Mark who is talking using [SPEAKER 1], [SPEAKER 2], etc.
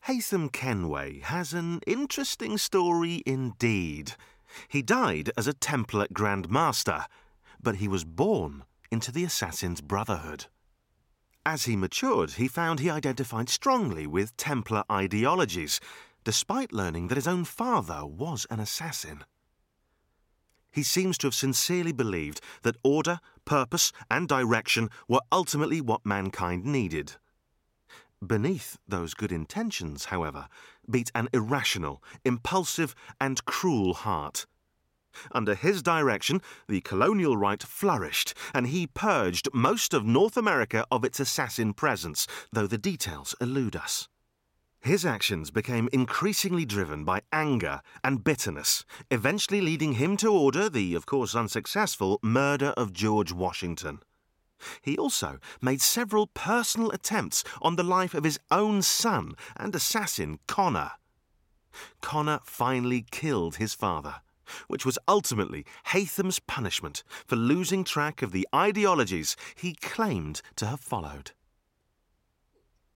[SPEAKER 1] Haytham Kenway has an interesting story indeed. He died as a Templar Grand Master, but he was born into the Assassin's Brotherhood. As he matured, he found he identified strongly with Templar ideologies, despite learning that his own father was an assassin. He seems to have sincerely believed that order, purpose, and direction were ultimately what mankind needed. Beneath those good intentions, however, beat an irrational, impulsive, and cruel heart. Under his direction, the colonial right flourished, and he purged most of North America of its assassin presence, though the details elude us. His actions became increasingly driven by anger and bitterness, eventually leading him to order the, of course unsuccessful, murder of George Washington. He also made several personal attempts on the life of his own son and assassin, Connor. Connor finally killed his father, which was ultimately Haytham's punishment for losing track of the ideologies he claimed to have followed.